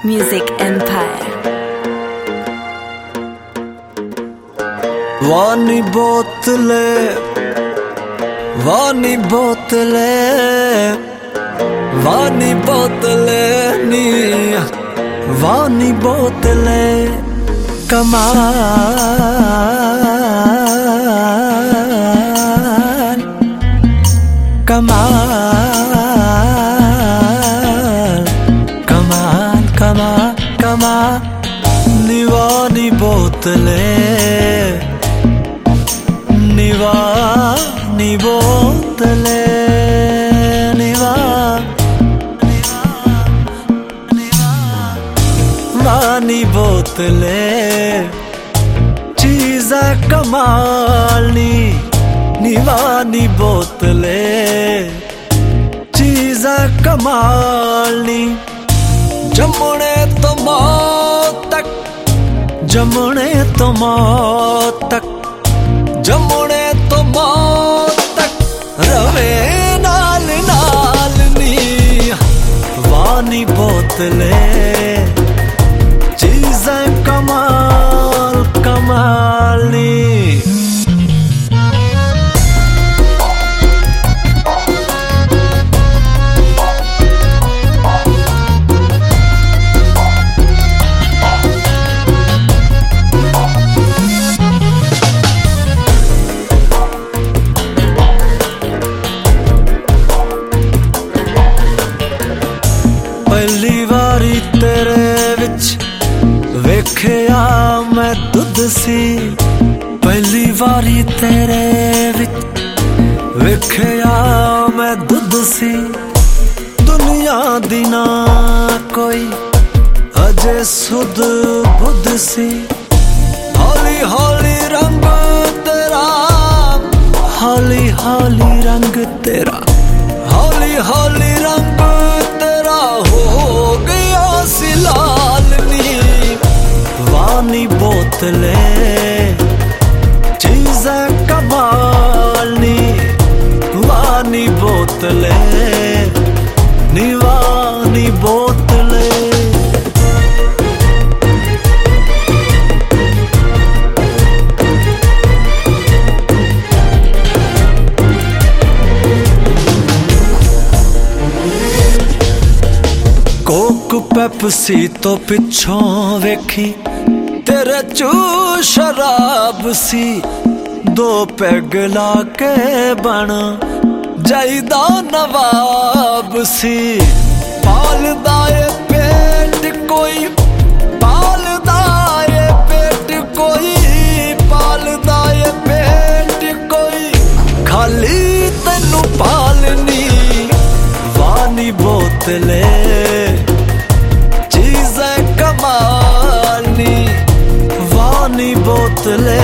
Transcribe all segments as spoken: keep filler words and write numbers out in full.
Music Empire. वानी बोतले वानी बोतले वानी बोतले नी वानी बोतले कमाल कमाल कमाल कमाल कमाल निवानी बोतले निवा नी बोतले निवा वानी बोतले चीज़ कमालनी निवानी बोतले चीज़ कमालनी जमुने तो मौत तक जमुने तो मौत तक जमुने तो मौत तक रवे नाल नाल नी वानी बोतले चीज़ें कमाल कमालनी पहली वारी तेरे विच वेखिया मैं दुध सी पहली वारी तेरे विच वेखिया मैं दुध सी दुनिया दी ना कोई अजे सुध बुध सी हौली हौली रंग तेरा हौली हौली रंग तेरा हौली हौली रंग तेरा हो गया सिलालनी वानी बोतले चीज़ें कमालनी वानी बोतले निवानी बोतले कोक पेप्सी तो पिछों वेखी तेरे चू शराब सी दो पैग लाके बन जाइदा नवाब सी पालदा ए पेट कोई पालदा ए पेट कोई पालदा ए पेट कोई खाली तेनू पालनी वानी बोतले चीज़ें कमालनी वानी बोतले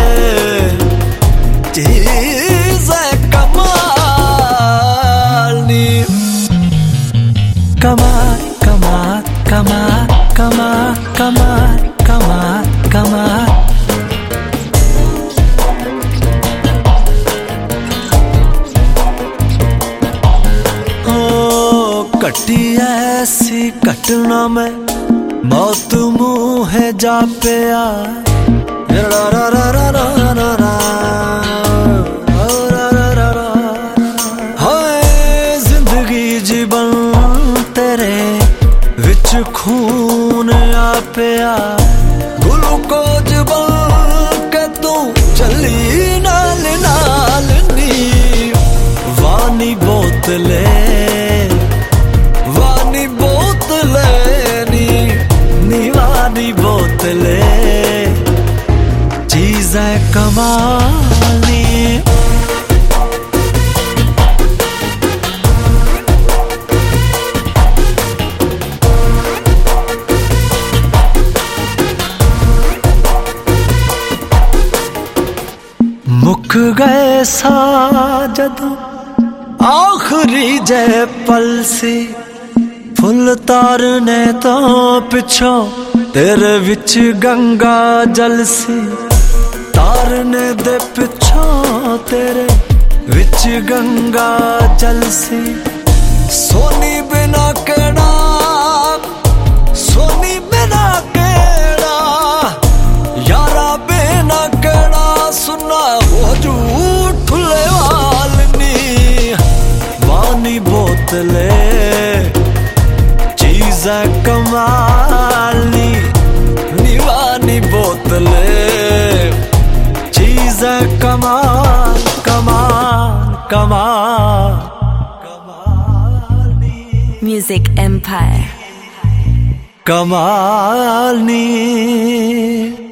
चीज़ें कमालनी कमाल कमाल कमाल कमाल कमाल कमाल कमाल कटी ऐसी कटना में मौत मुँह जा पिया हाय जिंदगी जीवन तेरे विच खून आ पिया ग्लूकोज बन के तू चली नाल नाल नी वानी बोतले वानी बोतले नी निवानी बोतले चीज़ें कमालनी मुक गए सा जदों आखरी जय पल सी फुल तारने तो पिछों तेरे विच गंगा जल सी तारने दे पिछों तेरे विच गंगा जल सी सोनी बिना केड़ा सोनी बिना झूठ वालनी वानी बोतले चीज कमालनी निवानी बोतले चीज कमाल कमाल कमाल Music Empire कमालनी।